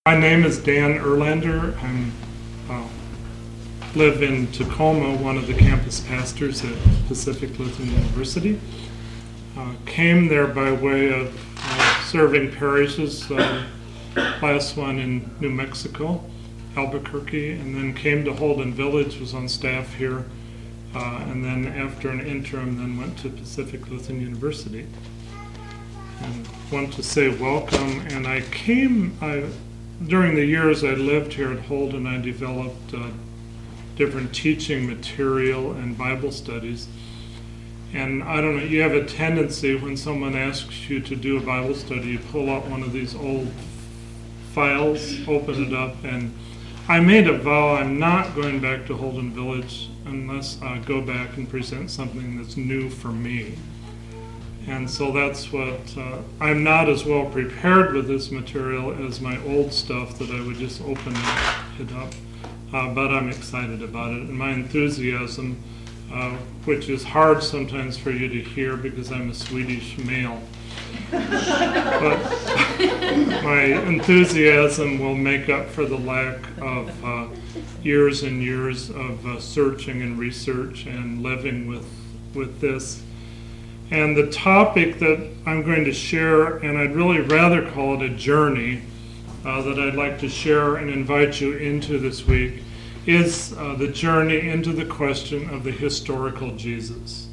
My name is Dan Erlander. I live in Tacoma, one of the campus pastors at Pacific Lutheran University. Came there by way of serving parishes, last one in New Mexico, Albuquerque, and then came to Holden Village, was on staff here, and then after an interim, then went to Pacific Lutheran University. And want to say welcome, and during the years I lived here at Holden, I developed different teaching material and Bible studies. And I don't know, you have a tendency when someone asks you to do a Bible study, you pull out one of these old files, open it up, and I made a vow I'm not going back to Holden Village unless I go back and present something that's new for me. And so that's what, I'm not as well prepared with this material as my old stuff that I would just open it up. But I'm excited about it. And my enthusiasm, which is hard sometimes for you to hear because I'm a Swedish male. But my enthusiasm will make up for the lack of years and years of searching and research and living with this. And the topic that I'm going to share, and I'd really rather call it a journey, that I'd like to share and invite you into this week, is the journey into the question of the historical Jesus.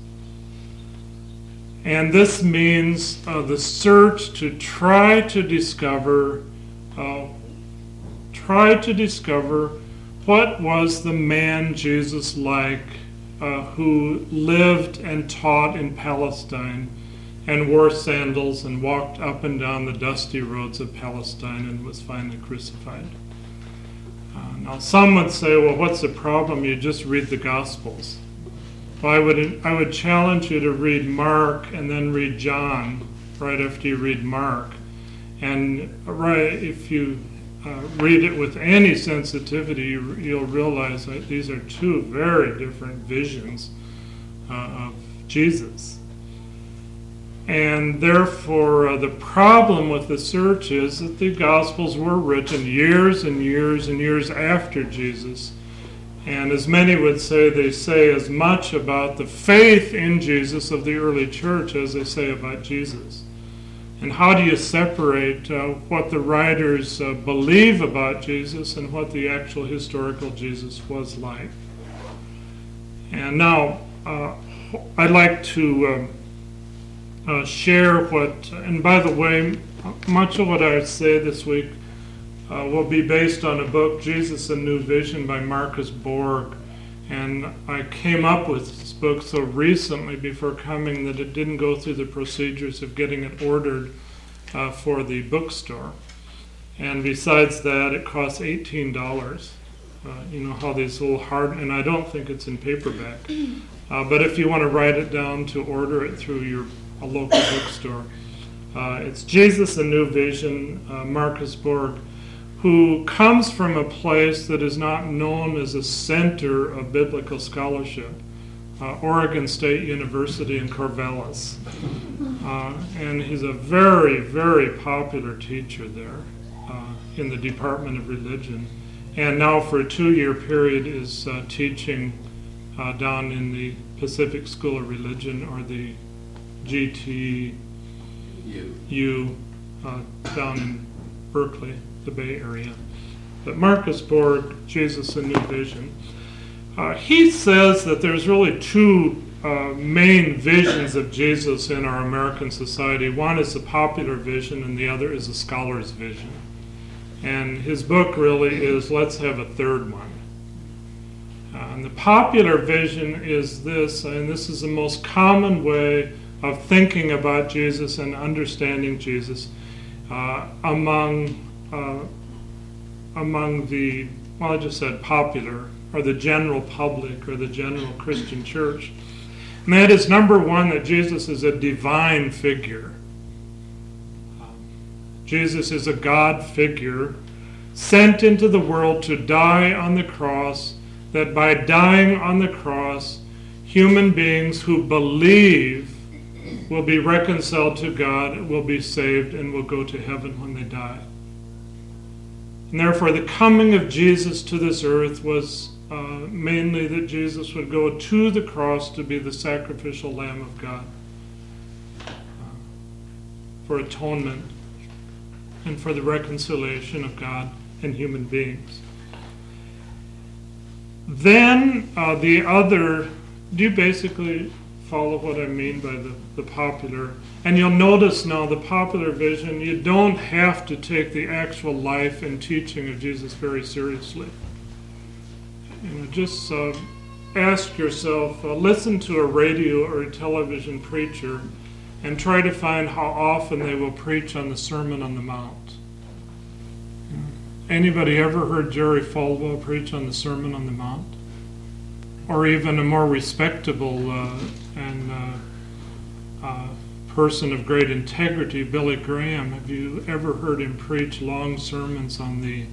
And this means the search to try to discover what was the man Jesus like, who lived and taught in Palestine and wore sandals and walked up and down the dusty roads of Palestine and was finally crucified. Now some would say, well, what's the problem? You just read the Gospels. Well, I would challenge you to read Mark and then read John right after you read Mark. And if you read it with any sensitivity, you'll realize that these are two very different visions of Jesus. And therefore, the problem with the search is that the Gospels were written years and years and years after Jesus. And as many would say, they say as much about the faith in Jesus of the early church as they say about Jesus. And how do you separate what the writers believe about Jesus and what the actual historical Jesus was like? And now, I'd like to share and by the way, much of what I say this week will be based on a book, Jesus: A New Vision by Marcus Borg. And I came up with this book so recently before coming that it didn't go through the procedures of getting it ordered for the bookstore. And besides that, it costs $18. You know how these little hard, and I don't think it's in paperback. But if you want to write it down to order it through a local bookstore, it's Jesus: A New Vision, Marcus Borg, who comes from a place that is not known as a center of biblical scholarship, Oregon State University in Corvallis. And he's a very, very popular teacher there in the Department of Religion. And now for a 2-year period is teaching down in the Pacific School of Religion, or the GTU, down in Berkeley, the Bay Area. But Marcus Borg, Jesus: A New Vision, he says that there's really two main visions of Jesus in our American society. One is the popular vision and the other is the scholar's vision. And his book really is, let's have a third one. And the popular vision is this, and this is the most common way of thinking about Jesus and understanding Jesus among the, well, I just said popular, or the general public, or the general Christian church. And that is, number one, that Jesus is a divine figure. Jesus is a God figure sent into the world to die on the cross, that by dying on the cross, human beings who believe will be reconciled to God, will be saved, and will go to heaven when they die. And therefore, the coming of Jesus to this earth was mainly that Jesus would go to the cross to be the sacrificial Lamb of God for atonement and for the reconciliation of God and human beings. Then do you basically follow what I mean by the popular? And you'll notice now the popular vision, you don't have to take the actual life and teaching of Jesus very seriously. Just ask yourself, listen to a radio or a television preacher and try to find how often they will preach on the Sermon on the Mount. Anybody ever heard Jerry Falwell preach on the Sermon on the Mount? Or even a more respectable person of great integrity, Billy Graham. Have you ever heard him preach long sermons on the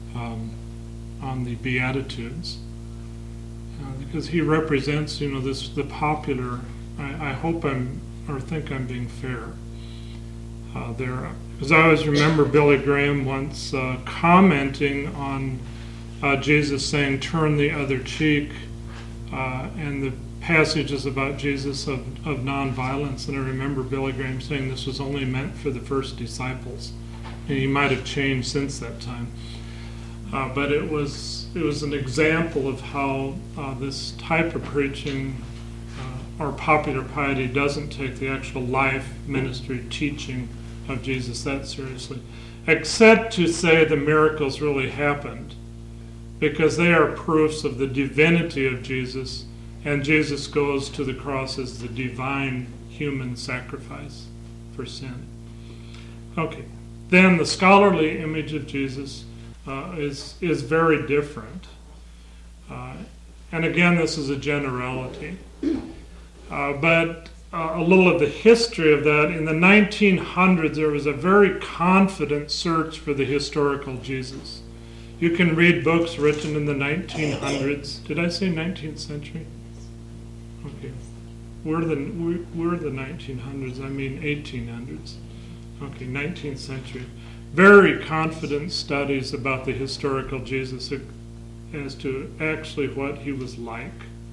Beatitudes? Because he represents, the popular. I hope think I'm being fair there. Because I always remember Billy Graham once commenting on Jesus saying, "Turn the other cheek," and the passages about Jesus of nonviolence. And I remember Billy Graham saying this was only meant for the first disciples. And he might have changed since that time. But it was an example of how this type of preaching or popular piety doesn't take the actual life, ministry, teaching of Jesus that seriously, except to say the miracles really happened, because they are proofs of the divinity of Jesus, and Jesus goes to the cross as the divine human sacrifice for sin. Okay, then the scholarly image of Jesus is very different. And again, this is a generality. But a little of the history of that, in the 1900s, there was a very confident search for the historical Jesus. You can read books written in the 1900s. Did I say 19th century? Okay. We're the 1900s, I mean 1800s. Okay, 19th century. Very confident studies about the historical Jesus as to actually what he was like.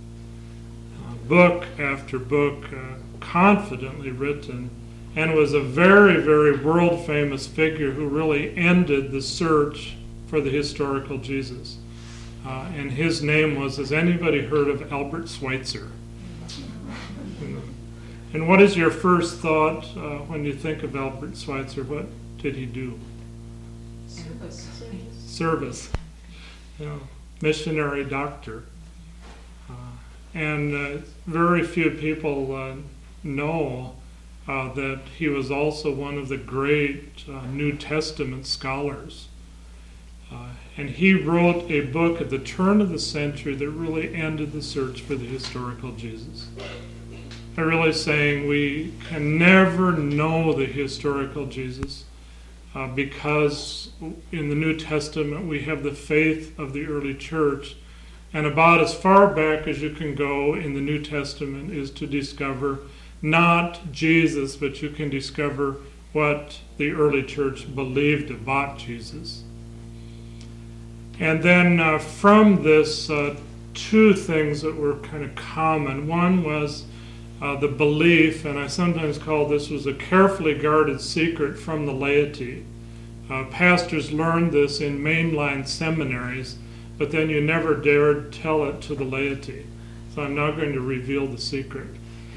Book after book, confidently written, and was a very, very world-famous figure who really ended the search for the historical Jesus. And his name was, has anybody heard of Albert Schweitzer? And what is your first thought when you think of Albert Schweitzer? What did he do? Service. Missionary doctor. And very few people know that he was also one of the great New Testament scholars. And he wrote a book at the turn of the century that really ended the search for the historical Jesus. By really saying we can never know the historical Jesus because in the New Testament we have the faith of the early church. And about as far back as you can go in the New Testament is to discover not Jesus, but you can discover what the early church believed about Jesus. And then from this, two things that were kind of common. One was the belief, and I sometimes call this was a carefully guarded secret from the laity. Pastors learned this in mainline seminaries, but then you never dared tell it to the laity. So I'm now going to reveal the secret.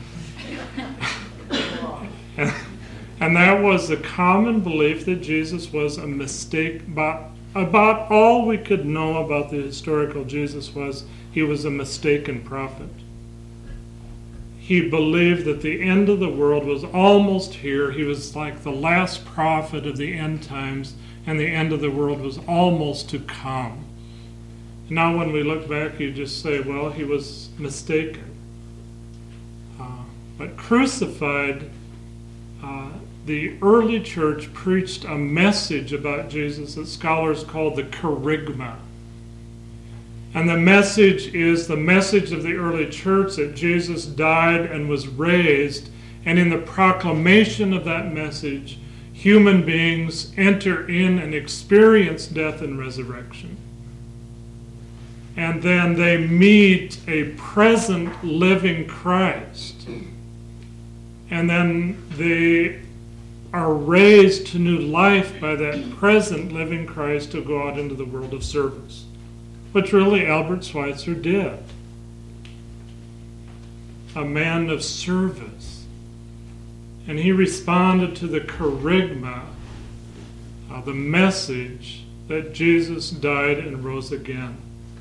And that was the common belief that Jesus was a mistake. About all we could know about the historical Jesus was he was a mistaken prophet. He believed that the end of the world was almost here. He was like the last prophet of the end times, and the end of the world was almost to come. Now when we look back, you just say, well, he was mistaken. But crucified, the early church preached a message about Jesus that scholars call the kerygma. And the message is the message of the early church that Jesus died and was raised. And in the proclamation of that message, human beings enter in and experience death and resurrection. And then they meet a present living Christ. And then they are raised to new life by that present living Christ to go out into the world of service, which really Albert Schweitzer did. A man of service. And he responded to the kerygma, the message that Jesus died and rose again.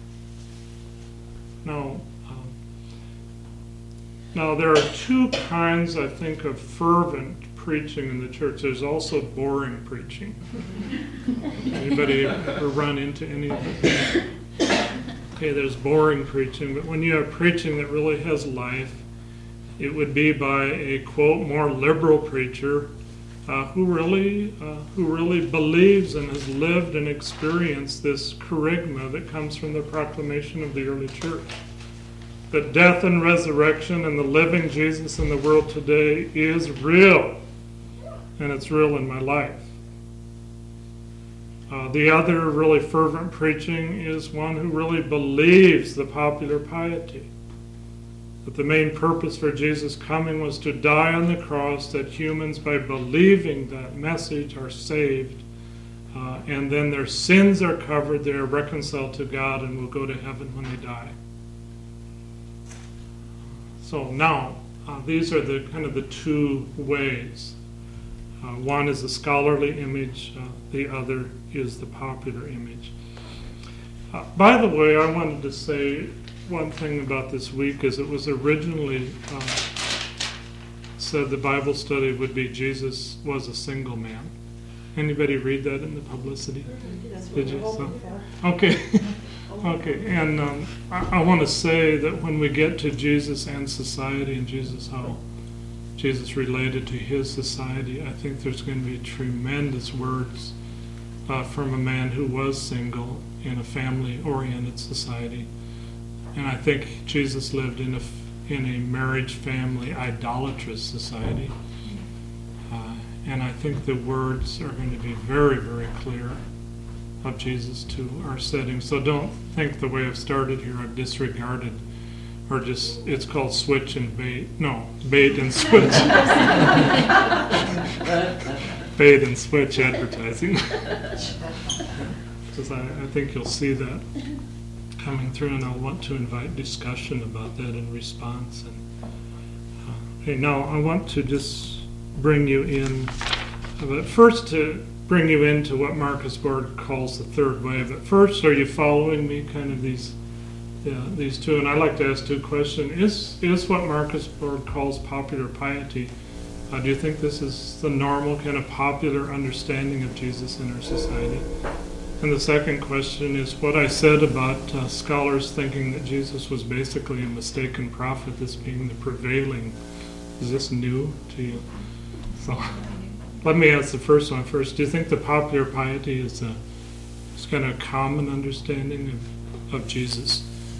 Now there are two kinds, I think, of fervent preaching in the church. There's also boring preaching. Anybody ever run into any of it? Okay, there's boring preaching, but when you have preaching that really has life, it would be by a, quote, more liberal preacher who really believes and has lived and experienced this kerygma that comes from the proclamation of the early church. That death and resurrection and the living Jesus in the world today is real, and it's real in my life. The other really fervent preaching is one who really believes the popular piety, that the main purpose for Jesus coming was to die on the cross, that humans, by believing that message, are saved, and then their sins are covered, they are reconciled to God, and will go to heaven when they die. So now, these are the kind of the two ways. One is the scholarly image, the other is the popular image. By the way, I wanted to say one thing about this week is it was originally said the Bible study would be Jesus was a single man. Anybody read that in the publicity? Did you? So, okay. Okay, and I want to say that when we get to Jesus and society and Jesus, how Jesus related to his society, I think there's going to be tremendous words from a man who was single in a family-oriented society. And I think Jesus lived in a marriage, family, idolatrous society. And I think the words are going to be very, very clear of Jesus to our setting. So don't think the way I've started here I've disregarded, or just, it's called switch and bait. No, bait and switch. Bait and switch advertising. Because I think you'll see that coming through, and I'll want to invite discussion about that in response. And okay, now I want to just bring you in, but first to bring you into what Marcus Borg calls the third way. But first, are you following me? Kind of these two, and I'd like to ask two questions. Is what Marcus Borg calls popular piety? Do you think this is the normal kind of popular understanding of Jesus in our society? And the second question is what I said about scholars thinking that Jesus was basically a mistaken prophet, this being the prevailing. Is this new to you? So let me ask the first one first. Do you think the popular piety is kind of a common understanding of Jesus?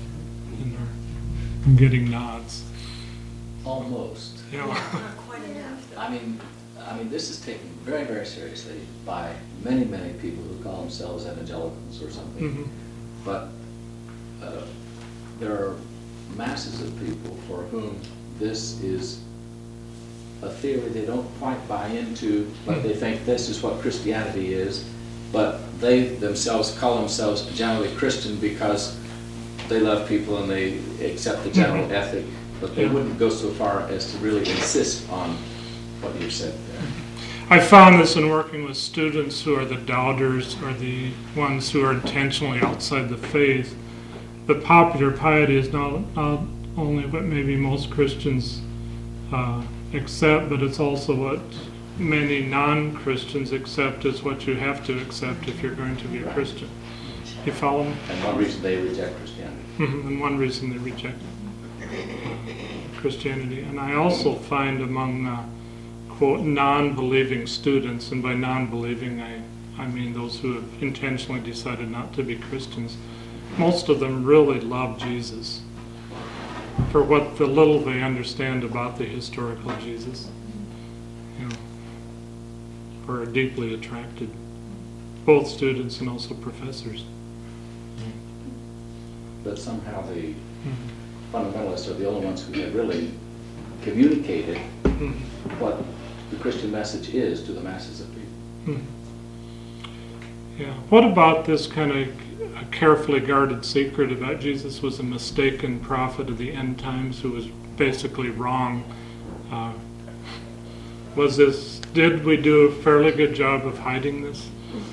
I'm getting nods. Almost. Yeah. Not quite enough. I mean, this is taken very, very seriously by many, many people who call themselves evangelicals or something. Mm-hmm. But there are masses of people for whom this is a theory they don't quite buy into, but they think this is what Christianity is, but they themselves call themselves generally Christian because they love people and they accept the general ethic, but they wouldn't go so far as to really insist on what you said there. I found this in working with students who are the doubters or the ones who are intentionally outside the faith. But popular piety is not only what maybe most Christians accept, but it's also what many non-Christians accept as what you have to accept if you're going to be a Christian. You follow me? And one reason they reject Christianity. And one reason they reject Christianity. And I also find among, quote, non-believing students, and by non-believing I mean those who have intentionally decided not to be Christians, most of them really love Jesus for what the little they understand about the historical Jesus. You know. or are deeply attracted, both students and also professors. But somehow the fundamentalists are the only ones who have really communicated what the Christian message is to the masses of people. Yeah. What about this kind of a carefully guarded secret about Jesus was a mistaken prophet of the end times who was basically wrong? Did we do a fairly good job of hiding this?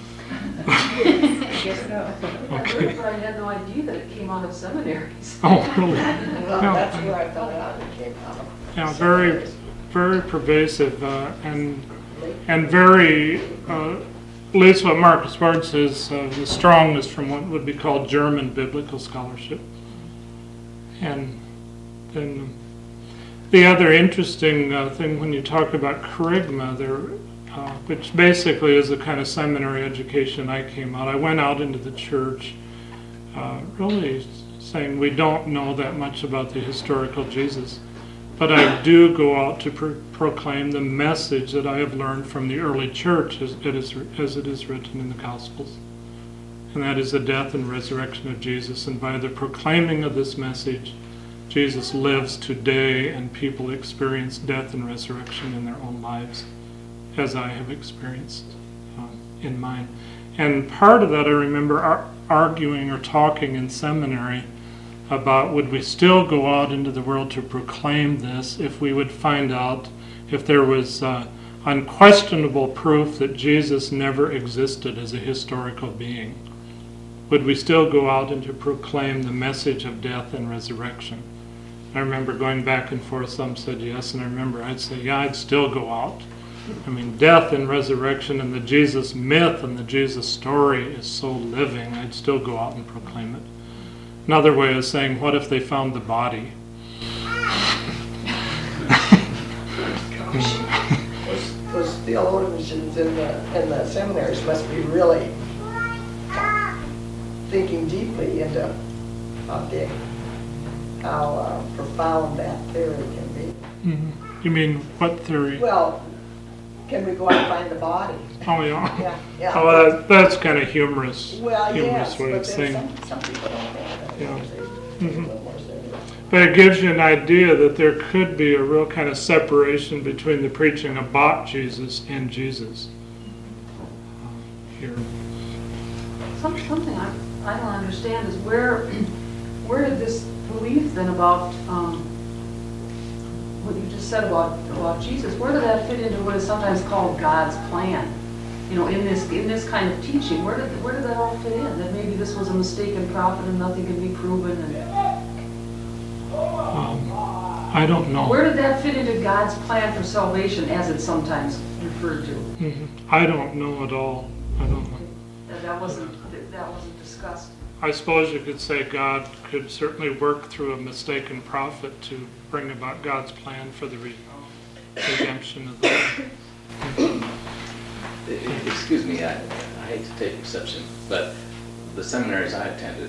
I guess so. Okay. But I had no idea that it came out of seminaries. Oh, really? Well, Yeah. that's where I found out it came out of. Yeah, very, very pervasive, and very, at least what Marcus Ward says, the strongest from what would be called German biblical scholarship. And then the other interesting thing when you talk about kerygma, which basically is the kind of seminary education I came out. I went out into the church really saying we don't know that much about the historical Jesus, but I do go out to proclaim the message that I have learned from the early church as it is written in the Gospels. And that is the death and resurrection of Jesus. And by the proclaiming of this message, Jesus lives today and people experience death and resurrection in their own lives, as I have experienced in mine. And part of that I remember arguing or talking in seminary about would we still go out into the world to proclaim this if we would find out if there was unquestionable proof that Jesus never existed as a historical being. Would we still go out and to proclaim the message of death and resurrection? I remember going back and forth. Some said yes, and I remember I'd say, yeah, I'd still go out. I mean, death and resurrection and the Jesus myth and the Jesus story is so living, I'd still go out and proclaim it. Another way of saying, what if they found the body? Those theologians in the seminaries must be really thinking deeply into how profound that theory can be. Mm-hmm. You mean what theory? Well, can we go out and find the body? Oh, yeah. Yeah, yeah. Oh, that's kind of humorous. Well, humorous yes, way but of then saying. some people don't have that. Yeah. They take a little more serious. But it gives you an idea that there could be a real kind of separation between the preaching about Jesus and Jesus. Here. Something I don't understand is where did this belief then about what you just said about Jesus, where did that fit into what is sometimes called God's plan? You know, in this kind of teaching, where did that all fit in? That maybe this was a mistaken prophet and nothing can be proven. I don't know. Where did that fit into God's plan for salvation, as it's sometimes referred to? Mm-hmm. I don't know at all. I don't know. That wasn't discussed. I suppose you could say God could certainly work through a mistaken prophet to bring about God's plan for the redemption of the world. Excuse me, I hate to take exception, but the seminaries I attended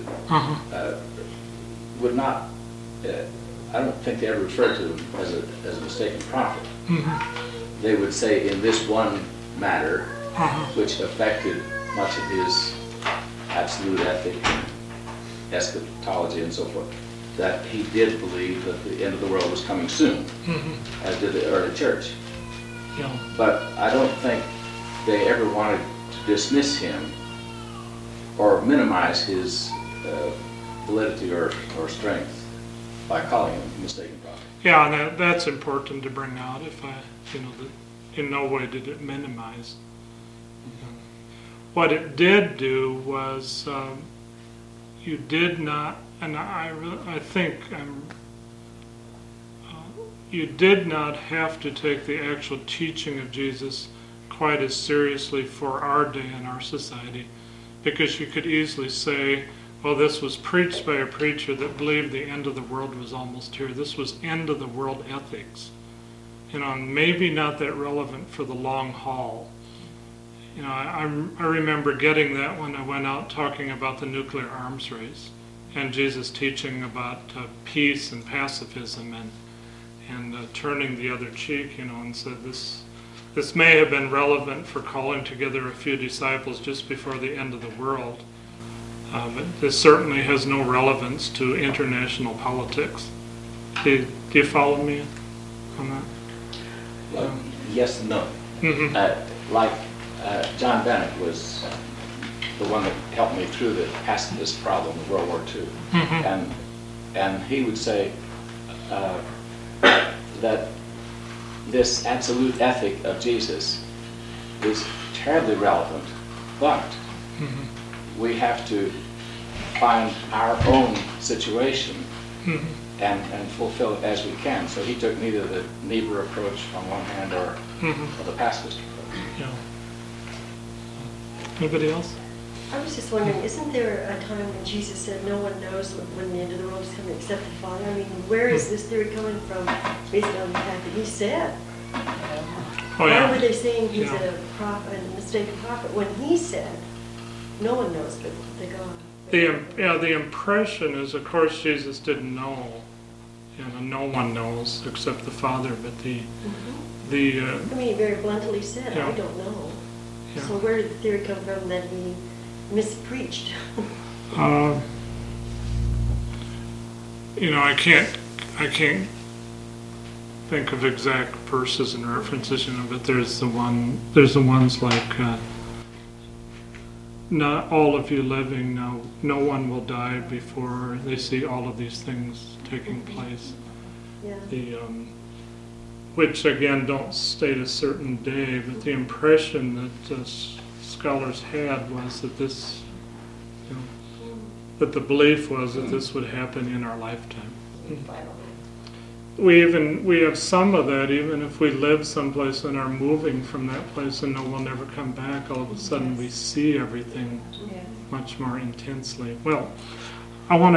would not, I don't think they ever referred to him as a mistaken prophet. Mm-hmm. They would say in this one matter, Uh-huh. which affected much of his absolute ethic, eschatology and so forth, that he did believe that the end of the world was coming soon, Mm-hmm. as did the early church. Yeah. But I don't think they ever wanted to dismiss him or minimize his validity or strength by calling him a mistaken prophet. Yeah, and that's important to bring out. That in no way did it minimize. What it did do was you did not, and I think you did not have to take the actual teaching of Jesus quite as seriously for our day and our society, because you could easily say, well, this was preached by a preacher that believed the end of the world was almost here. This was end of the world ethics. Maybe not that relevant for the long haul. I remember getting that when I went out talking about the nuclear arms race and Jesus teaching about peace and pacifism and turning the other cheek, and said This may have been relevant for calling together a few disciples just before the end of the world, but this certainly has no relevance to international politics. Do you follow me on that? Well, yes and no. Mm-hmm. John Bennett was the one that helped me through this problem of World War II. Mm-hmm. And he would say that this absolute ethic of Jesus is terribly relevant, but we have to find our own situation and fulfill it as we can. So he took neither the Niebuhr approach on one hand or the pacifist approach. Yeah. Anybody else? I was just wondering, isn't there a time when Jesus said no one knows when the end of the world is coming except the Father? I mean, where is this theory coming from based on the fact that he said? Oh, yeah. Why were they saying he's Yeah. a prophet, a mistaken prophet, when he said no one knows but the God? The impression is, of course, Jesus didn't know. No one knows except the Father. But I mean, he very bluntly said, Yeah. I don't know. Yeah. So where did the theory come from that he mispreached? I can't think of exact verses and references, but there's the ones like, not all of you living now, no one will die before they see all of these things taking place. Yeah. Which again don't state a certain day, but the impression that scholars had was that this, that the belief was that this would happen in our lifetime. We have some of that, even if we live someplace and are moving from that place and know we'll never come back, all of a sudden we see everything much more intensely. Well, I want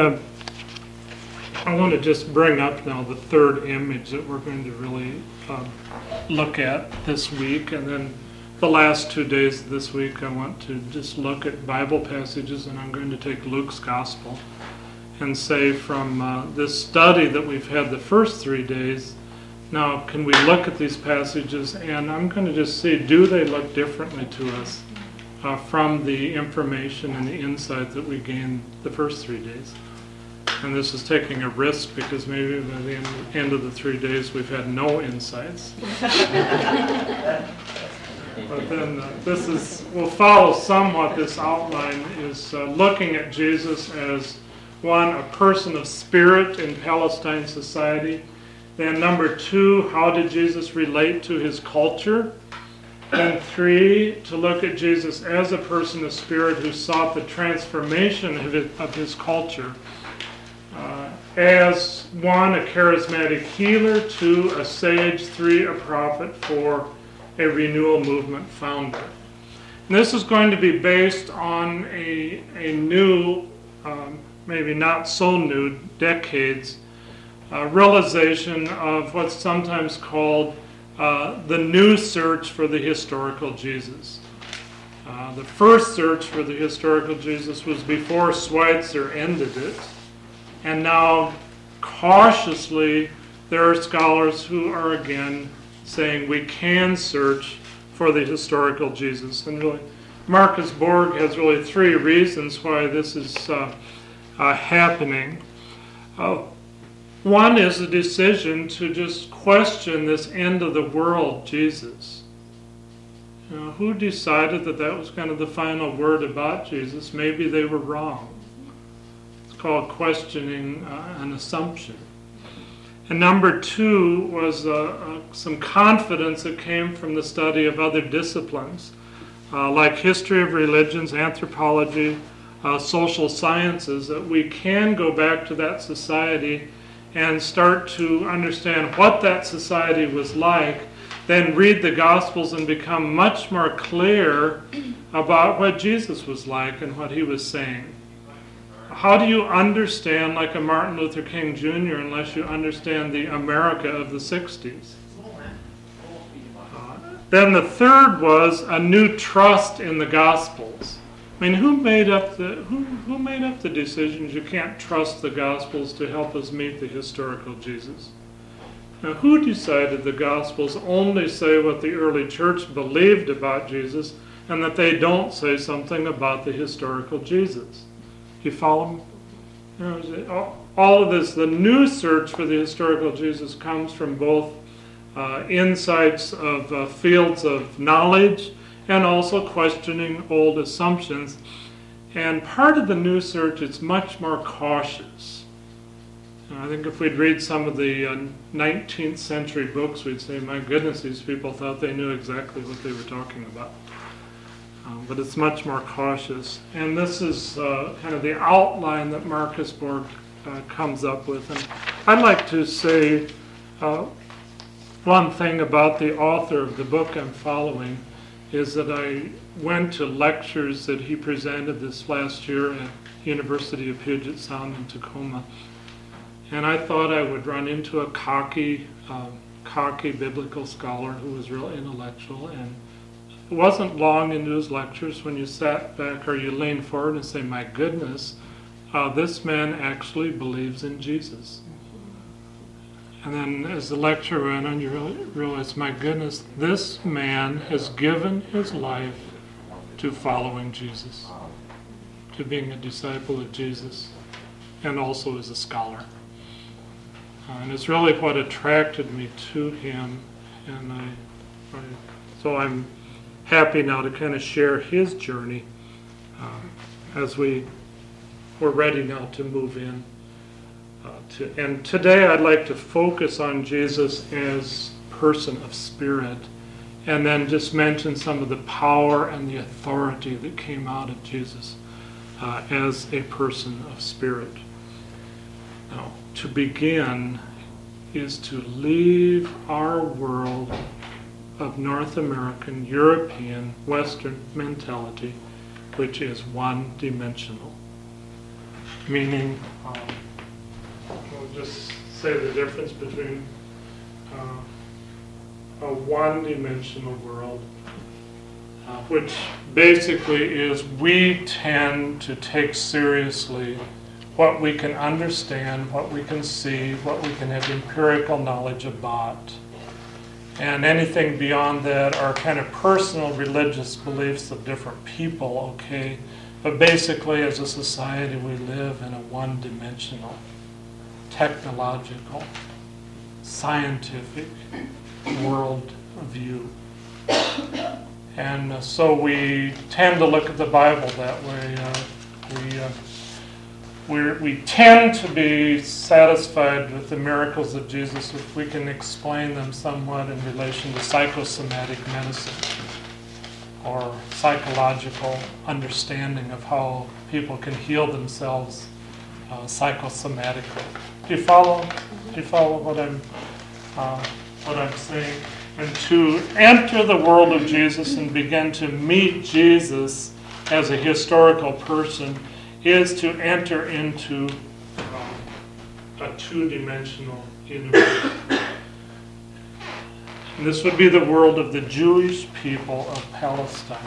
to just bring up now the third image that we're going to really look at this week, and then the last 2 days of this week I want to just look at Bible passages, and I'm going to take Luke's Gospel and say from this study that we've had the first 3 days, now can we look at these passages, and I'm going to just see, do they look differently to us from the information and the insight that we gained the first 3 days. And this is taking a risk because maybe by the end of the 3 days we've had no insights. But then we'll follow somewhat this outline is looking at Jesus as one, a person of spirit in Palestine society. Then number 2, how did Jesus relate to his culture? Then 3, to look at Jesus as a person of spirit who sought the transformation of his culture. As 1, a charismatic healer, 2, a sage, 3, a prophet, 4, a renewal movement founder. And this is going to be based on a new, maybe not so new, decades, realization of what's sometimes called the new search for the historical Jesus. The first search for the historical Jesus was before Schweitzer ended it. And now, cautiously, there are scholars who are again saying we can search for the historical Jesus. And really, Marcus Borg has really 3 reasons why this is happening. One is the decision to just question this end of the world Jesus. Who decided that that was kind of the final word about Jesus? Maybe they were wrong. Called questioning an assumption. And number 2 was some confidence that came from the study of other disciplines, like history of religions, anthropology, social sciences, that we can go back to that society and start to understand what that society was like, then read the Gospels and become much more clear about what Jesus was like and what he was saying. How do you understand, like a Martin Luther King Jr., unless you understand the America of the 60s? Then the third was a new trust in the Gospels. I mean, who made up the decisions you can't trust the Gospels to help us meet the historical Jesus? Now, who decided the Gospels only say what the early church believed about Jesus and that they don't say something about the historical Jesus? You follow me? You know, all of this, the new search for the historical Jesus comes from both insights of fields of knowledge and also questioning old assumptions. And part of the new search is much more cautious. And I think if we'd read some of the 19th century books, we'd say, my goodness, these people thought they knew exactly what they were talking about. But it's much more cautious. And this is kind of the outline that Marcus Borg comes up with. And I'd like to say one thing about the author of the book I'm following is that I went to lectures that he presented this last year at University of Puget Sound in Tacoma. And I thought I would run into a cocky biblical scholar who was real intellectual. And it wasn't long into his lectures when you sat back or you leaned forward and say, my goodness, this man actually believes in Jesus. And then as the lecture went on, you realize, my goodness, this man has given his life to following Jesus, to being a disciple of Jesus, and also as a scholar. And it's really what attracted me to him. And so I'm happy now to kind of share his journey as we're ready now to move in. And today I'd like to focus on Jesus as person of spirit, and then just mention some of the power and the authority that came out of Jesus as a person of spirit. Now, to begin is to leave our world of North American, European, Western mentality, which is one-dimensional. Meaning, we'll just say the difference between a one-dimensional world, which basically is we tend to take seriously what we can understand, what we can see, what we can have empirical knowledge about. And anything beyond that are kind of personal religious beliefs of different people, okay? But basically, as a society, we live in a one-dimensional, technological, scientific world view. And so we tend to look at the Bible that way. We tend to be satisfied with the miracles of Jesus if we can explain them somewhat in relation to psychosomatic medicine or psychological understanding of how people can heal themselves psychosomatically. Do you follow? Do you follow what I'm saying? And to enter the world of Jesus and begin to meet Jesus as a historical person is to enter into a two-dimensional universe. And this would be the world of the Jewish people of Palestine.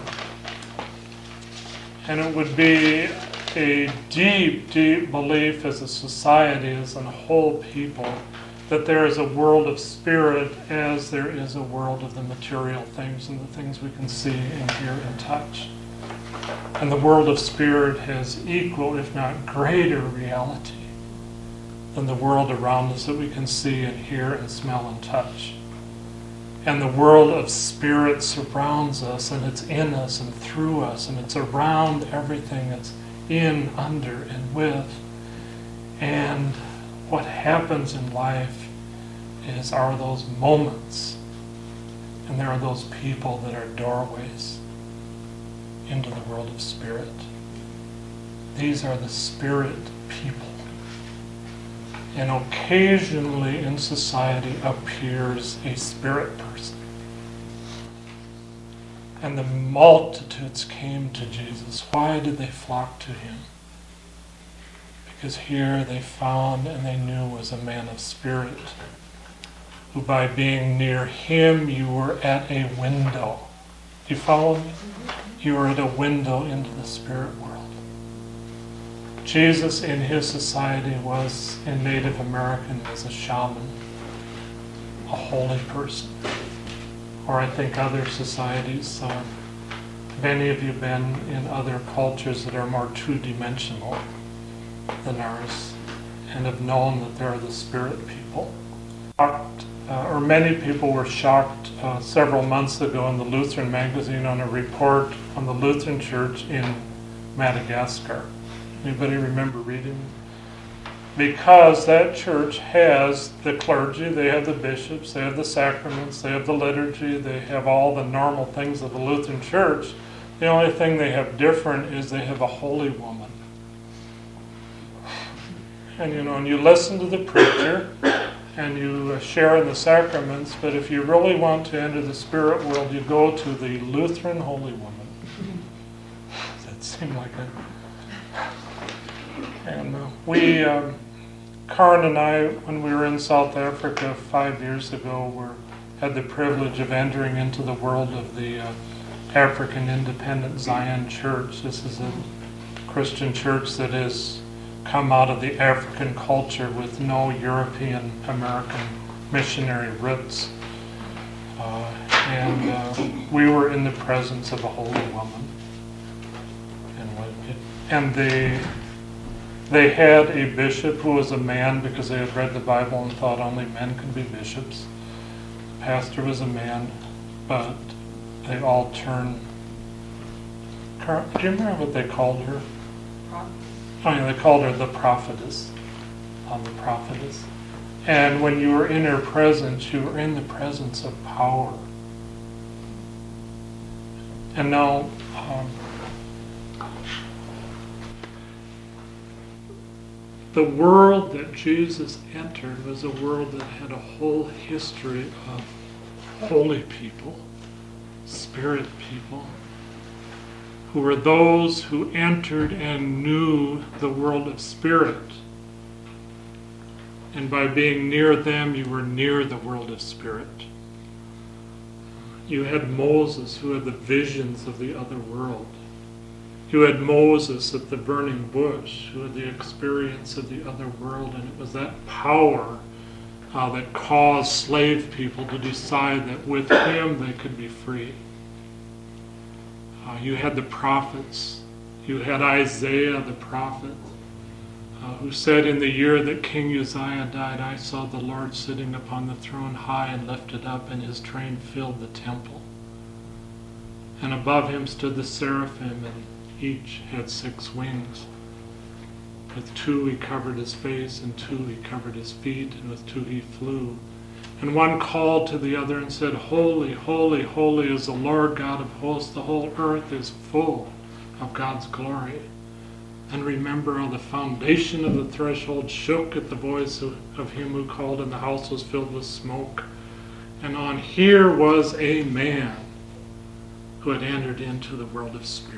And it would be a deep, deep belief as a society, as a whole people, that there is a world of spirit as there is a world of the material things and the things we can see and hear and touch. And the world of spirit has equal, if not greater, reality than the world around us that we can see and hear and smell and touch. And the world of spirit surrounds us, and it's in us and through us, and it's around everything. It's in, under, and with. And what happens in life are those moments, and there are those people that are doorways into the world of spirit. These are the spirit people. And occasionally in society appears a spirit person. And the multitudes came to Jesus. Why did they flock to him? Because here they found and they knew was a man of spirit, who by being near him you were at a window. Do you follow me? You were at a window into the spirit world. Jesus in his society was, in Native American, was a shaman. holy person. Or I think other societies, have any of you been in other cultures that are more two-dimensional than ours and have known that there are the spirit people? Many people were shocked several months ago in the Lutheran magazine on a report on the Lutheran Church in Madagascar. Anybody remember reading? Because that church has the clergy, they have the bishops, they have the sacraments, they have the liturgy, they have all the normal things of the Lutheran Church. The only thing they have different is they have a holy woman. And and you listen to the preacher and you share in the sacraments, but if you really want to enter the spirit world, you go to the Lutheran holy woman. That seemed like it. And Karen and I, when we were in South Africa 5 years ago, had the privilege of entering into the world of the African Independent Zion Church. This is a Christian church that has come out of the African culture with no European American missionary roots. We were in the presence of a holy woman. And they had a bishop who was a man because they had read the Bible and thought only men could be bishops. The pastor was a man, but they all turned. Do you remember what they called her? They called her the prophetess. The prophetess. And when you were in her presence, you were in the presence of power. And now, the world that Jesus entered was a world that had a whole history of holy people, spirit people, who were those who entered and knew the world of spirit. And by being near them, you were near the world of spirit. You had Moses, who had the visions of the other world. You had Moses at the burning bush, who had the experience of the other world, and it was that power that caused slave people to decide that with him they could be free. You had the prophets. You had Isaiah the prophet, who said, in the year that King Uzziah died, I saw the Lord sitting upon the throne high and lifted up, and his train filled the temple. And above him stood the seraphim, and each had 6 wings. With 2 he covered his face, and 2 he covered his feet, and with 2 he flew. And one called to the other and said, Holy, holy, holy is the Lord God of hosts. The whole earth is full of God's glory. And remember how the foundation of the threshold shook at the voice of him who called, and the house was filled with smoke. And on here was a man who had entered into the world of spirit.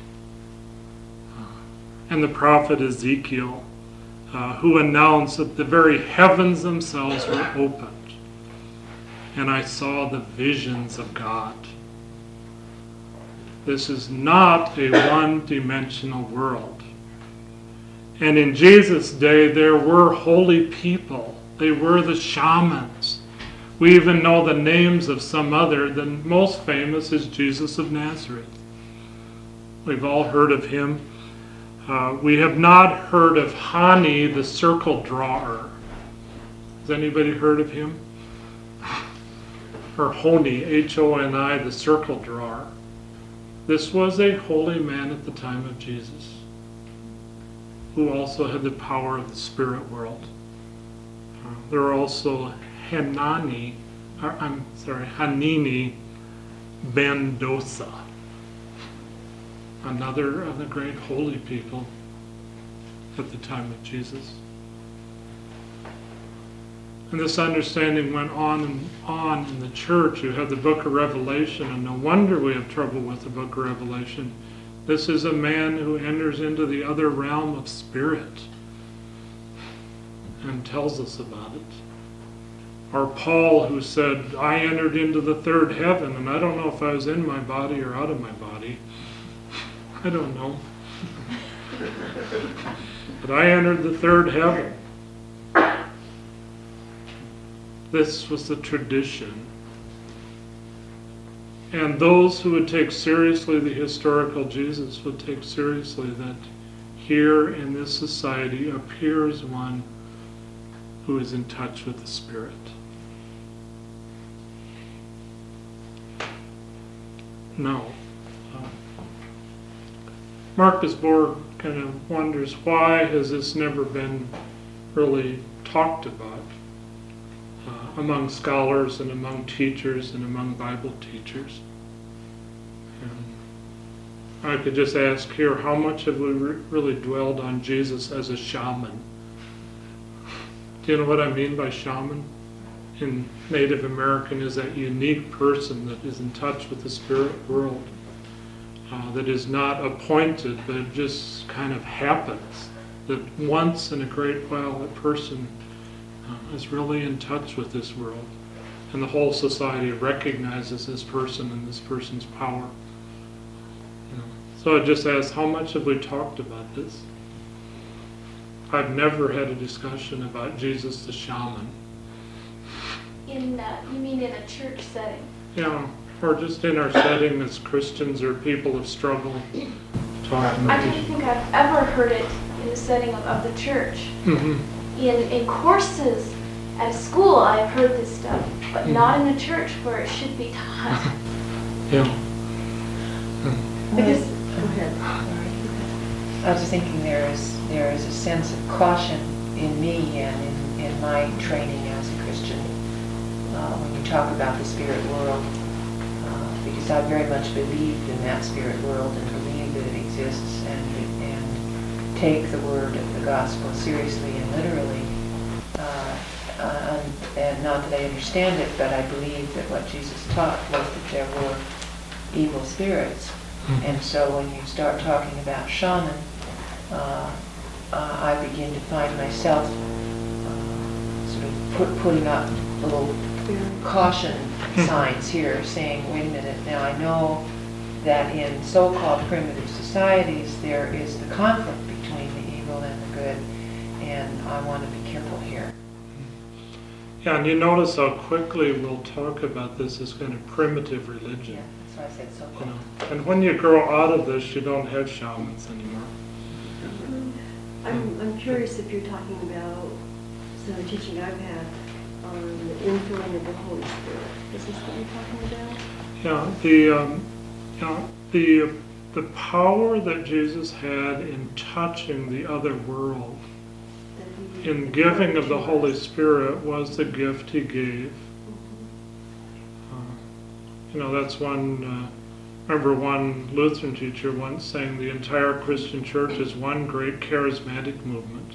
And the prophet Ezekiel, who announced that the very heavens themselves were opened. And I saw the visions of God. This is not a one-dimensional world. And in Jesus' day, there were holy people. They were the shamans. We even know the names of some other. The most famous is Jesus of Nazareth. We've all heard of him. We have not heard of Hani, the circle drawer. Has anybody heard of him? Or Honi, H-O-N-I, the circle drawer. This was a holy man at the time of Jesus, who also had the power of the spirit world. There are also Hanini ben Dosa, another of the great holy people at the time of Jesus. And this understanding went on and on in the church. You have the book of Revelation, and no wonder we have trouble with the book of Revelation. This is a man who enters into the other realm of spirit and tells us about it. Or Paul, who said, I entered into the third heaven, and I don't know if I was in my body or out of my body. I don't know. But I entered the third heaven. This was the tradition. And those who would take seriously the historical Jesus would take seriously that here in this society appears one who is in touch with the Spirit. No. Marcus Borg kind of wonders, why has this never been really talked about among scholars and among teachers and among Bible teachers? And I could just ask here, how much have we really dwelled on Jesus as a shaman? Do you know what I mean by shaman? In Native American is that unique person that is in touch with the spirit world, that is not appointed, but it just kind of happens. That once in a great while a person is really in touch with this world, and the whole society recognizes this person and this person's power. So I just asked, how much have we talked about this? I've never had a discussion about Jesus the shaman. You mean in a church setting? Yeah, or just in our setting as Christians or people of struggle, talking I about don't think I've ever heard it in the setting of the church. Mm-hmm. In courses at a school, I've heard this stuff, but not in a church where it should be taught. Yeah. I guess, go ahead. I was just thinking there is a sense of caution in me and in my training as a Christian when you talk about the spirit world, because I very much believed in that spirit world and believe that it exists and take the word of the gospel seriously and literally. And not that I understand it, but I believe that what Jesus taught was that there were evil spirits. And so when you start talking about shaman, I begin to find myself sort of putting up little caution signs here, saying, wait a minute, now I know that in so-called primitive societies there is the conflict between the evil and the good, and I want to be careful here. Yeah, and you notice how quickly we'll talk about this as kind of primitive religion. Yeah, that's why I said You so-called. know, and when you grow out of this, you don't have shamans anymore. I'm curious if you're talking about some of the teaching I've had on the infilling of the Holy Spirit. Is this what you're talking about? Yeah, the power that Jesus had in touching the other world, in giving of the Holy Spirit, was the gift he gave. That's one, remember one Lutheran teacher once saying the entire Christian church is one great charismatic movement.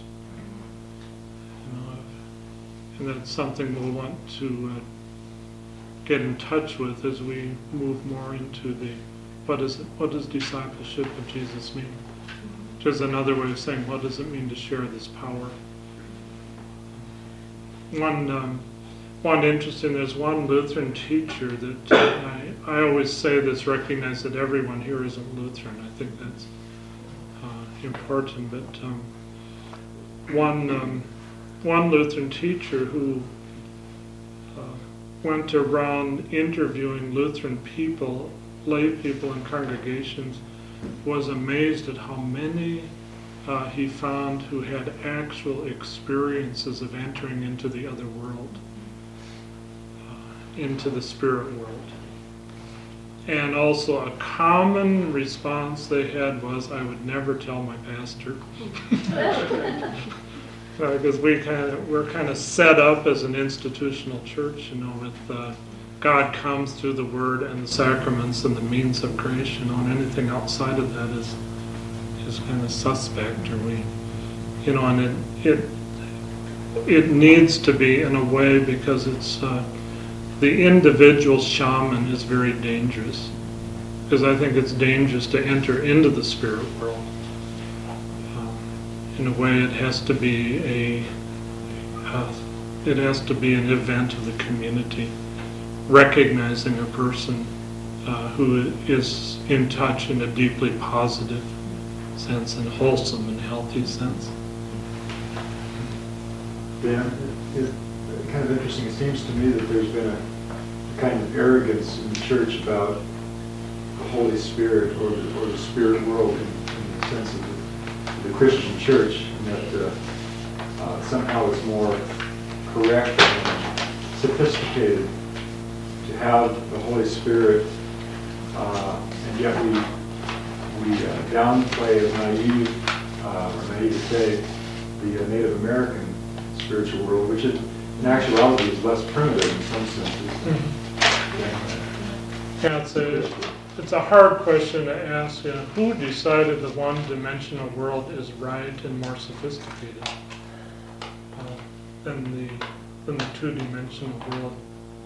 And that's something we'll want to get in touch with as we move more into what does discipleship of Jesus mean? Which is another way of saying, what does it mean to share this power? One interesting, there's one Lutheran teacher that I always say this, recognize that everyone here isn't Lutheran. I think that's important. But one Lutheran teacher who went around interviewing Lutheran people, lay people in congregations, was amazed at how many he found who had actual experiences of entering into the other world, into the spirit world. And also a common response they had was, I would never tell my pastor. Because we're kind of set up as an institutional church, with God comes through the Word and the sacraments and the means of grace, and anything outside of that is kind of suspect, or and it needs to be in a way, because it's the individual shaman is very dangerous, because I think it's dangerous to enter into the spirit world. In a way, it has to be an event of the community, recognizing a person who is in touch in a deeply positive sense and wholesome and healthy sense. Dan, kind of interesting. It seems to me that there's been a kind of arrogance in the church about the Holy Spirit or the spirit world in the sense of the Christian church, and that somehow it's more correct and sophisticated to have the Holy Spirit, and yet we downplay as naive, or naive to say, the Native American spiritual world, which in actuality is less primitive in some senses. Yeah, it's a hard question to ask. Who decided the one-dimensional world is right and more sophisticated than the two-dimensional world?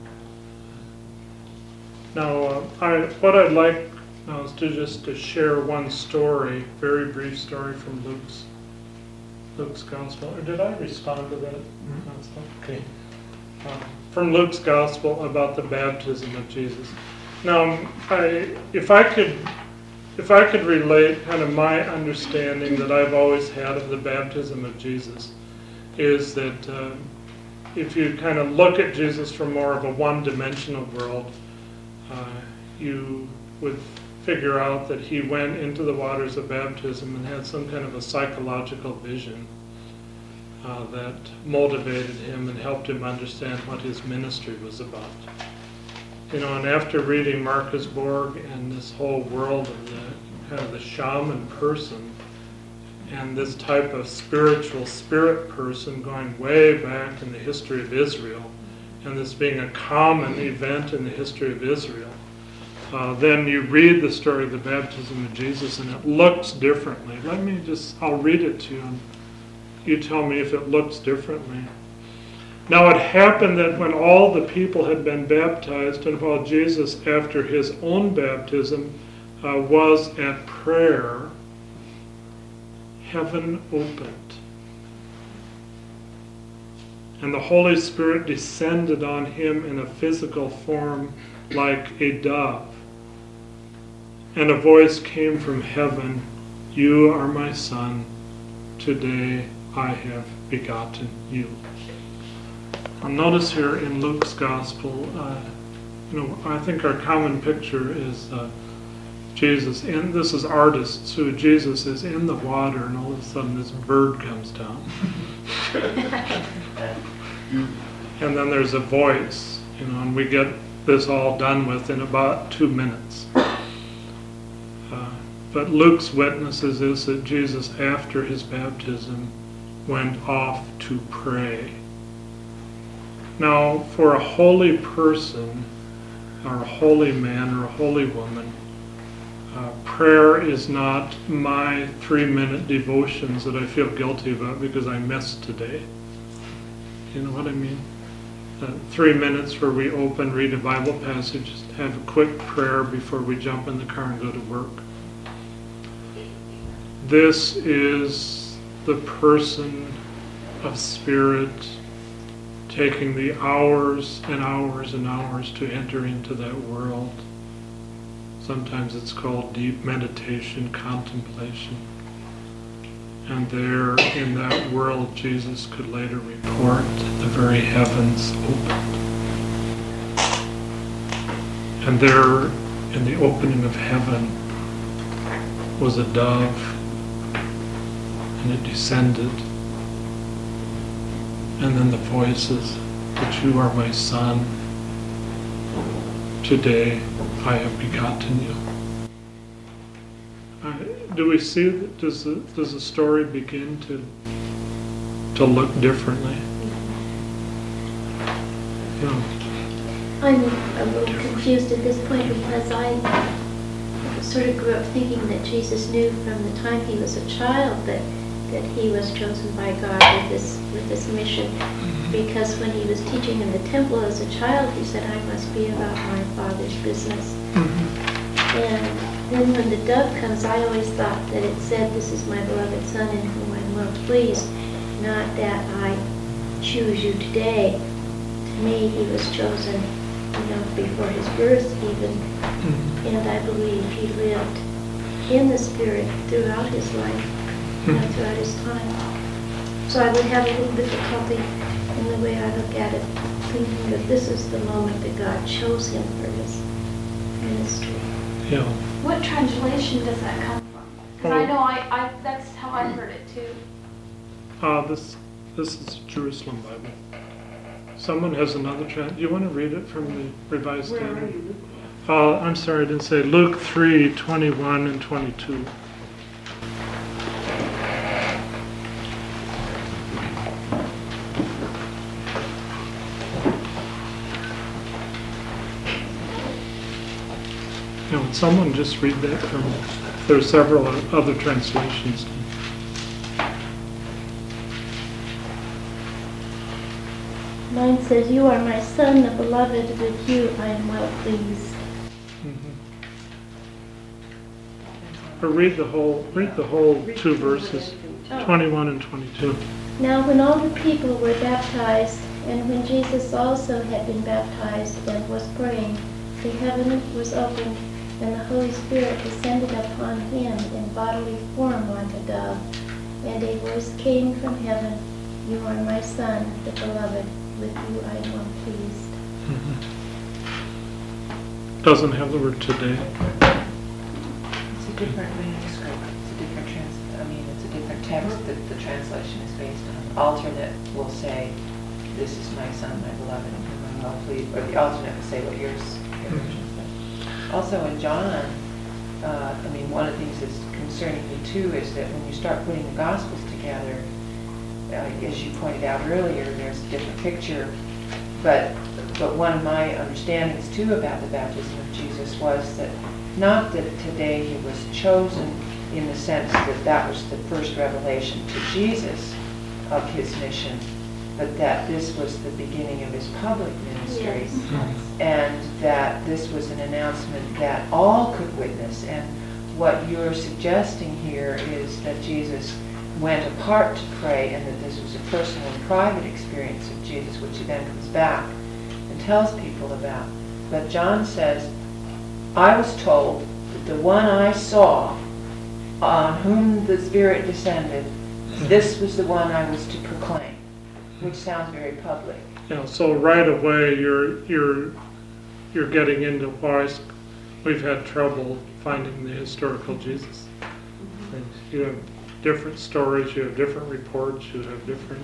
Now, what I'd like now is to share one story, very brief story from Luke's Gospel. Or did I respond to that? Okay. From Luke's Gospel about the baptism of Jesus. Now, if I could relate kind of my understanding that I've always had of the baptism of Jesus, is that if you kind of look at Jesus from more of a one-dimensional world, you would figure out that he went into the waters of baptism and had some kind of a psychological vision that motivated him and helped him understand what his ministry was about. And after reading Marcus Borg and this whole world of the kind of the shaman person and this type of spiritual spirit person going way back in the history of Israel, and this being a common event in the history of Israel, then you read the story of the baptism of Jesus and it looks differently. I'll read it to you and you tell me if it looks differently. Now it happened that when all the people had been baptized, and while Jesus, after his own baptism, was at prayer, heaven opened. And the Holy Spirit descended on him in a physical form like a dove. And a voice came from heaven, "You are my Son, today I have begotten you." Now notice here in Luke's Gospel, I think our common picture is Jesus, and this is artists, who Jesus is in the water and all of a sudden this bird comes down. And then there's a voice, and we get this all done with in about 2 minutes. But Luke's witness is this, that Jesus, after his baptism, went off to pray. Now, for a holy person, or a holy man, or a holy woman, prayer is not my 3-minute devotions that I feel guilty about because I missed today. You know what I mean? 3 minutes where we open, read a Bible passage, have a quick prayer before we jump in the car and go to work. This is the person of spirit taking the hours and hours and hours to enter into that world. Sometimes it's called deep meditation, contemplation. And there in that world, Jesus could later report that the very heavens opened. And there in the opening of heaven was a dove, and it descended. And then the voices, that you are my Son, today I have begotten you. Do we see, does the story begin to look differently? Yeah. I'm a little confused at this point because I sort of grew up thinking that Jesus knew from the time he was a child that he was chosen by God with this mission. Because when he was teaching in the temple as a child, he said, "I must be about my Father's business." And then when the dove comes, I always thought that it said, "This is my beloved Son in whom I'm well pleased," not that I choose you today. To me, he was chosen, before his birth even. And I believe he lived in the Spirit throughout his life, throughout his time. So I would have a little difficulty in the way I look at it, thinking that this is the moment that God chose him for his ministry. Yeah. What translation does that come from? Because I know that's how I heard it too. This is Jerusalem Bible. Someone has another do you want to read it from the Revised Where are Standard? you? I'm sorry, I didn't say. Luke 3:21 and 22. Yeah, would someone just read that from, there are several other translations. Mine says, "You are my son, the beloved, with you I am well pleased." Or read the whole 2 verses, 21 and 22. Now when all the people were baptized, and when Jesus also had been baptized and was praying, the heaven was opened, and the Holy Spirit descended upon him in bodily form like a dove. And a voice came from heaven, "You are my son, the beloved, with you I am well pleased." Doesn't have the word today. It's a different manuscript, it's a different it's a different text that the translation is based on. Alternate will say, "This is my son, my beloved, in whom I'm well pleased," or the alternate will say what your version says. Also in John, one of the things that's concerning me too is that when you start putting the Gospels together, as you pointed out earlier, there's a different picture. But one of my understandings too about the baptism of Jesus was that not that today he was chosen in the sense that that was the first revelation to Jesus of his mission, but that this was the beginning of his public ministry. Yes. And that this was an announcement that all could witness. And what you're suggesting here is that Jesus went apart to pray, and that this was a personal and private experience of Jesus, which he then comes back and tells people about. But John says, "I was told that the one I saw, on whom the Spirit descended, this was the one I was to proclaim," which sounds very public. Yeah, so right away you're getting into why we've had trouble finding the historical Jesus. And you have different stories, you have different reports, you have different.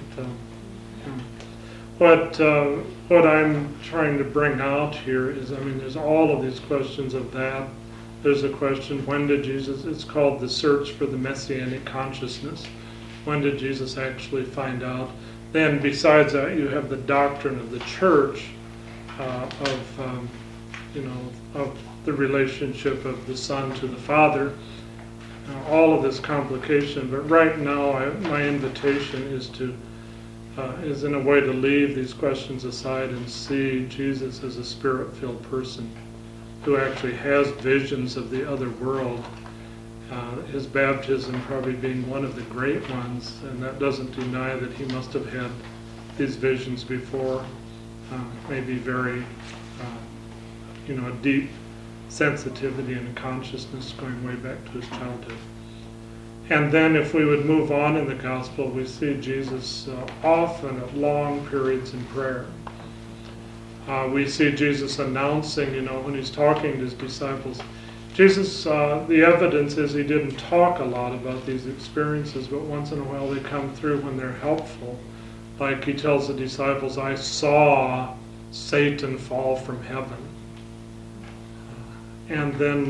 What I'm trying to bring out here is, there's all of these questions of that. There's a question: when did Jesus? It's called the search for the messianic consciousness. When did Jesus actually find out? Then, besides that, you have the doctrine of the church, of the relationship of the Son to the Father. All of this complication, but right now, my invitation is in a way to leave these questions aside and see Jesus as a Spirit-filled person who actually has visions of the other world. His baptism probably being one of the great ones, and that doesn't deny that he must have had these visions before, maybe very, a deep sensitivity and consciousness going way back to his childhood. And then if we would move on in the gospel, we see Jesus often at long periods in prayer. We see Jesus announcing, when he's talking to his disciples. Jesus, the evidence is he didn't talk a lot about these experiences, but once in a while they come through when they're helpful. Like he tells the disciples, "I saw Satan fall from heaven." And then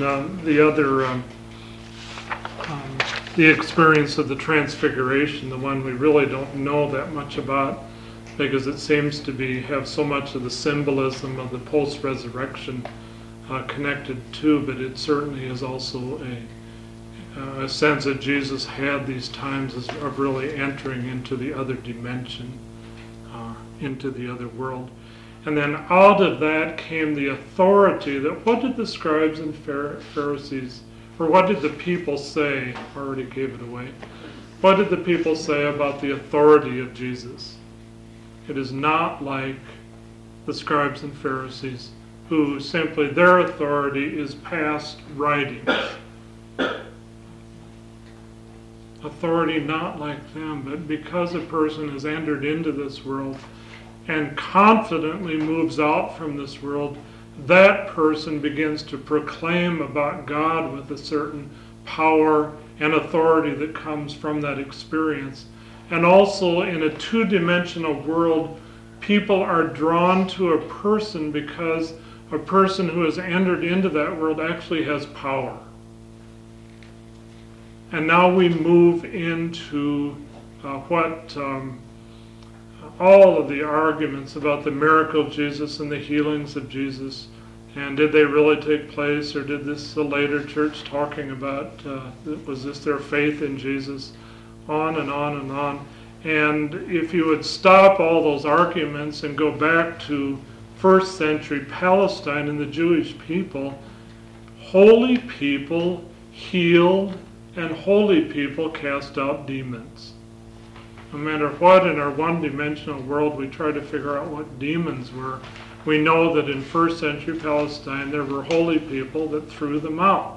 the experience of the transfiguration, the one we really don't know that much about, because it seems to have so much of the symbolism of the post-resurrection connected to, but it certainly is also a sense that Jesus had these times of really entering into the other dimension, into the other world. And then out of that came the authority that, what did the scribes and Pharisees, or what did the people say? I already gave it away. What did the people say about the authority of Jesus? It is not like the scribes and Pharisees, who simply, their authority is past writings. authority not like them, but because a person has entered into this world and confidently moves out from this world, that person begins to proclaim about God with a certain power and authority that comes from that experience. And also in a two-dimensional world, people are drawn to a person because a person who has entered into that world actually has power. And now we move into all of the arguments about the miracle of Jesus and the healings of Jesus. And did they really take place, or did this the later church talking about, was this their faith in Jesus? On and on and on. And if you would stop all those arguments and go back to first century Palestine and the Jewish people, holy people healed and holy people cast out demons. No matter what in our one-dimensional world we try to figure out what demons were, we know that in first century Palestine there were holy people that threw them out.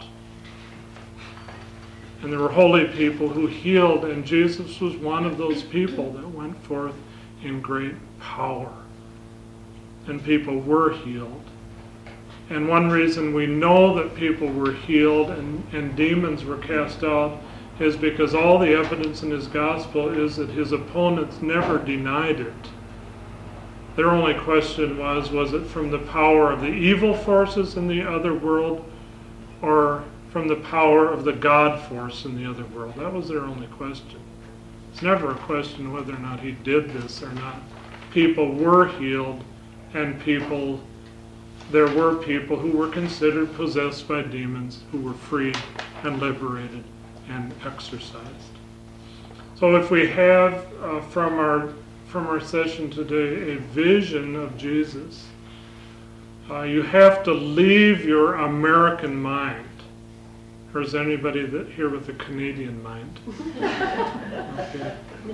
And there were holy people who healed, and Jesus was one of those people that went forth in great power. And people were healed. And one reason we know that people were healed and demons were cast out is because all the evidence in his gospel is that his opponents never denied it. Their only question was it from the power of the evil forces in the other world or from the power of the God force in the other world? That was their only question. It's never a question whether or not he did this or not. People were healed, and there were people who were considered possessed by demons who were freed and liberated and exorcised. So if we have from our session today a vision of Jesus, you have to leave your American mind. Or is anybody here with a Canadian mind? Okay.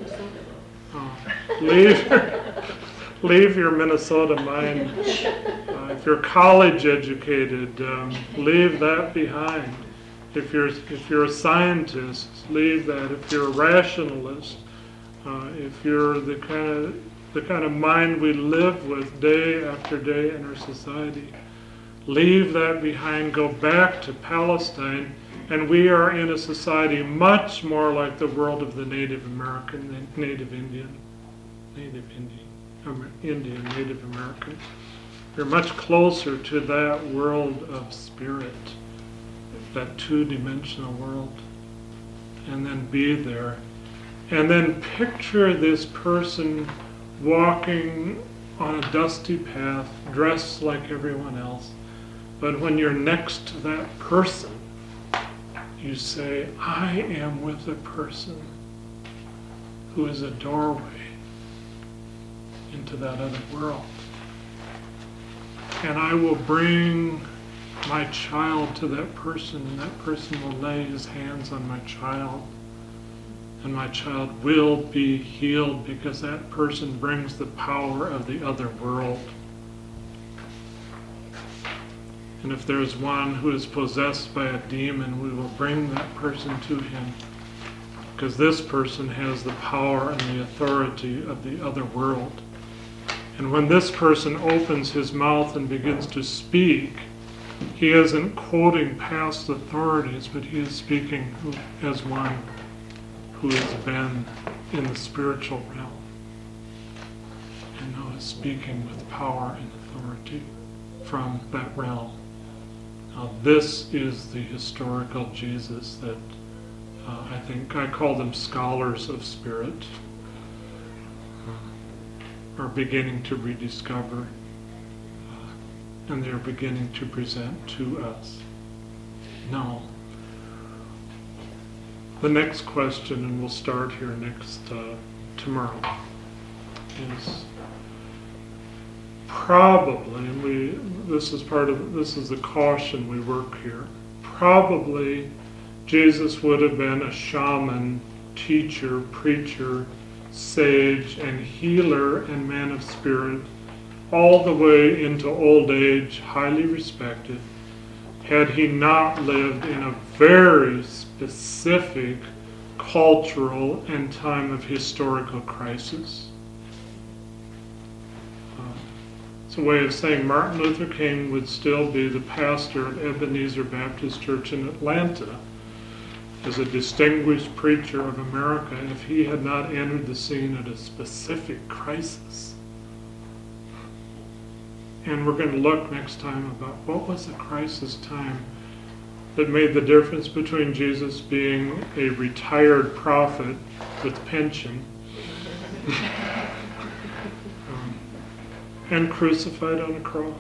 Leave your Minnesota mind. If you're college educated, leave that behind. If you're a scientist, leave that. If you're a rationalist, if you're the kind of mind we live with day after day in our society, leave that behind. Go back to Palestine, and we are in a society much more like the world of the Native American, Native Indian, Native American. We're much closer to that world of spirit, that two-dimensional world, and then be there. And then picture this person walking on a dusty path, dressed like everyone else. But when you're next to that person, you say, I am with a person who is a doorway into that other world. And I will bring my child to that person, and that person will lay his hands on my child, and my child will be healed because that person brings the power of the other world. And if there's one who is possessed by a demon, we will bring that person to him because this person has the power and the authority of the other world. And when this person opens his mouth and begins to speak, he isn't quoting past authorities, but he is speaking as one who has been in the spiritual realm and now is speaking with power and authority from that realm. Now this is the historical Jesus that I think I call them scholars of spirit, are beginning to rediscover, and they're beginning to present to us. Now, the next question, and we'll start here tomorrow, is probably, and this is the caution we work here, probably Jesus would have been a shaman, teacher, preacher, sage, and healer and man of spirit, all the way into old age, highly respected, had he not lived in a very specific cultural and time of historical crisis. It's a way of saying Martin Luther King would still be the pastor of Ebenezer Baptist Church in Atlanta as a distinguished preacher of America if he had not entered the scene at a specific crisis. And we're going to look next time about what was the crisis time that made the difference between Jesus being a retired prophet with pension and crucified on a cross.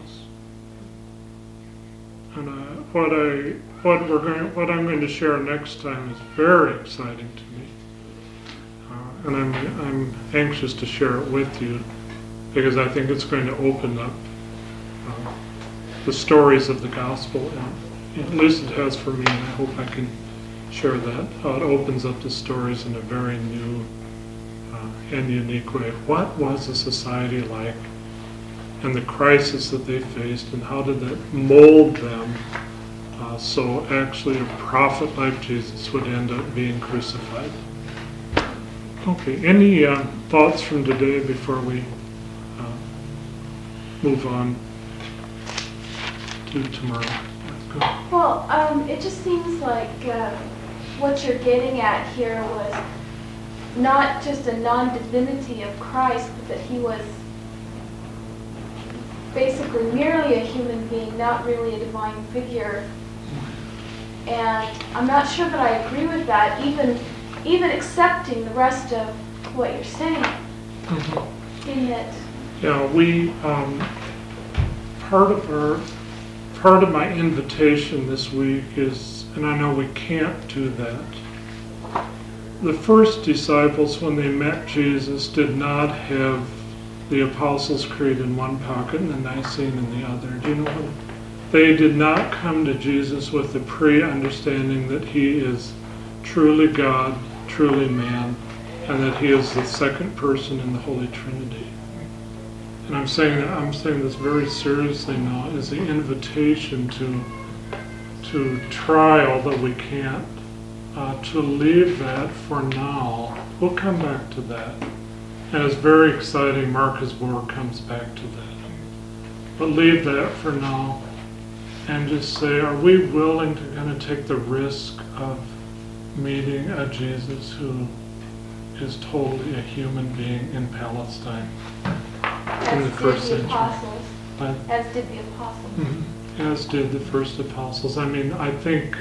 And what I'm going to share next time is very exciting to me, and I'm anxious to share it with you because I think it's going to open up the stories of the gospel, and at least it has for me, and I hope I can share that. How it opens up the stories in a very new and unique way. What was the society like? And the crisis that they faced, and how did that mold them so actually a prophet like Jesus would end up being crucified. Okay, any thoughts from today before we move on to tomorrow? Go. Well, it just seems like what you're getting at here was not just a non-divinity of Christ, but that he was basically merely a human being, not really a divine figure. And I'm not sure that I agree with that, even accepting the rest of what you're saying. Mm-hmm. In that, Yeah, we part of my invitation this week is, and I know we can't do that. The first disciples, when they met Jesus, did not have the Apostles' Creed in one pocket and the Nicene in the other. Do you know what? They did not come to Jesus with the pre-understanding that he is truly God, truly man, and that he is the second person in the Holy Trinity. And I'm saying this very seriously now as the invitation to try, although we can't, to leave that for now. We'll come back to that. And it's very exciting, Marcus Borg comes back to that. But leave that for now and just say, are we willing to kind of take the risk of meeting a Jesus who is totally a human being in Palestine in the first century? as did the apostles. Mm-hmm. As did the first apostles. I mean, I think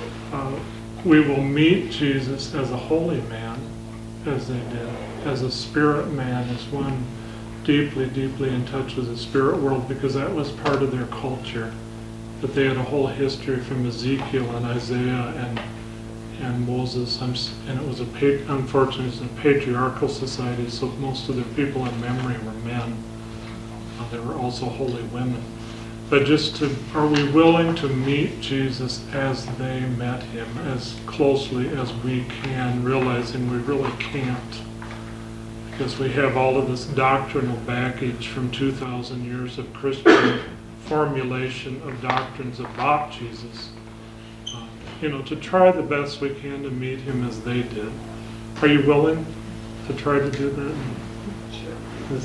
we will meet Jesus as a holy man, as they did, as a spirit man, as one deeply, deeply in touch with the spirit world, because that was part of their culture, that they had a whole history from Ezekiel and Isaiah and Moses, and it was unfortunately, it's a patriarchal society, so most of their people in memory were men. There were also holy women. But are we willing to meet Jesus as they met him, as closely as we can, realizing we really can't, because we have all of this doctrinal baggage from 2,000 years of Christian formulation of doctrines about Jesus. To try the best we can to meet him as they did. Are you willing to try to do that? Sure.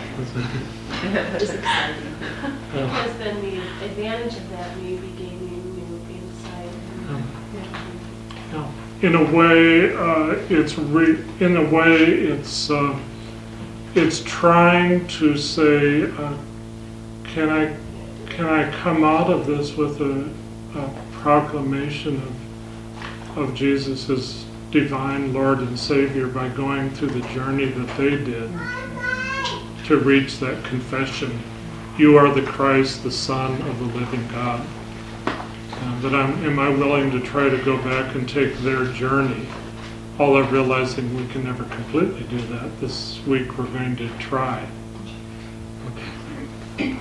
It's exciting. Because then the advantage of that maybe gaining new insight. In a way, it's trying to say, can I come out of this with a proclamation of Jesus as divine Lord and Savior by going through the journey that they did to reach that confession, you are the Christ, the Son of the living God. But am I willing to try to go back and take their journey, although realizing we can never completely do that. This week we're going to try. Okay.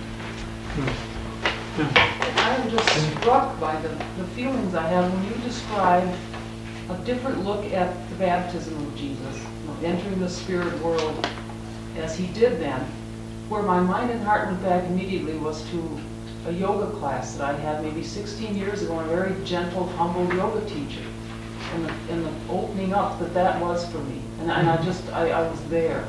Yeah. I am just struck by the feelings I have when you describe a different look at the baptism of Jesus, entering the spirit world as he did then, where my mind and heart went back immediately was to a yoga class that I had maybe 16 years ago, and a very gentle, humble yoga teacher. and the opening up that was for me. And I was there.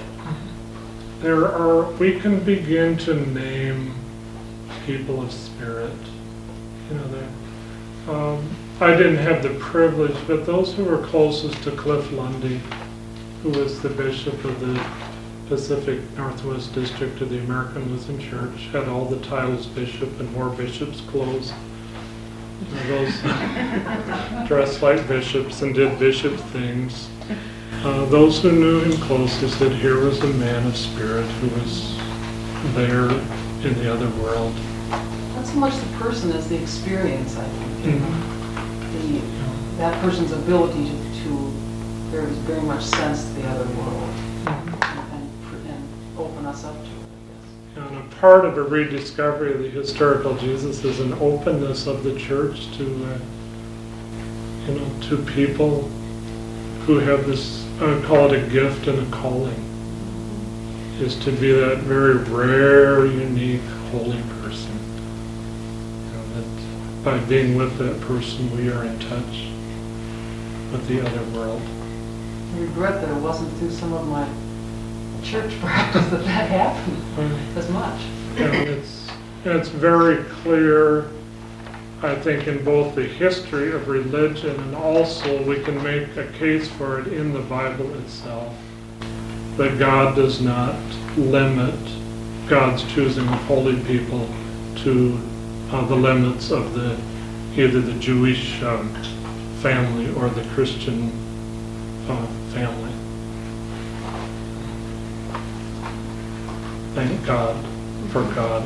We can begin to name people of spirit. You know, I didn't have the privilege, but those who were closest to Cliff Lundy, who was the bishop of the Pacific Northwest District of the American Lutheran Church, had all the titles bishop and wore bishop's clothes. You know, those dressed like bishops and did bishop things. Those who knew him closest said here was a man of spirit who was there in the other world. Not so much the person as the experience, I think. That person's ability to very, very much sense the other world and open us up to it, I guess. And a part of a rediscovery of the historical Jesus is an openness of the church to, to people who have this, I would call it a gift and a calling, is to be that very rare, unique, holy person. That by being with that person, we are in touch with the other world. I regret that it wasn't through some of my church practice that happened as much. It's very clear, I think, in both the history of religion and also we can make a case for it in the Bible itself, that God does not limit God's choosing of holy people to the limits of either the Jewish family or the Christian family. Thank God for God.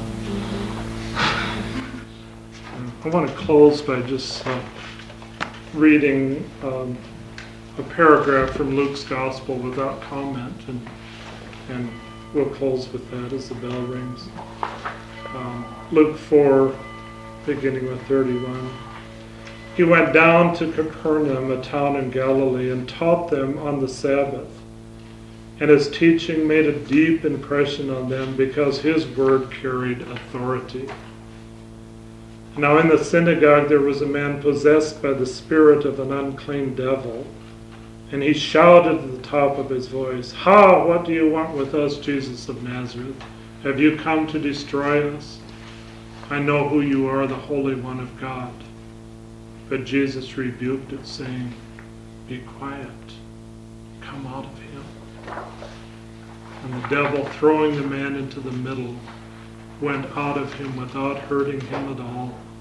I want to close by just reading a paragraph from Luke's Gospel without comment, and we'll close with that as the bell rings. Luke 4, beginning with 31. He went down to Capernaum, a town in Galilee, and taught them on the Sabbath. And his teaching made a deep impression on them because his word carried authority. Now in the synagogue there was a man possessed by the spirit of an unclean devil, and he shouted at the top of his voice, "Ha! What do you want with us, Jesus of Nazareth? Have you come to destroy us? I know who you are, the Holy One of God." But Jesus rebuked it, saying, "Be quiet, come out of him." And the devil, throwing the man into the middle, went out of him without hurting him at all.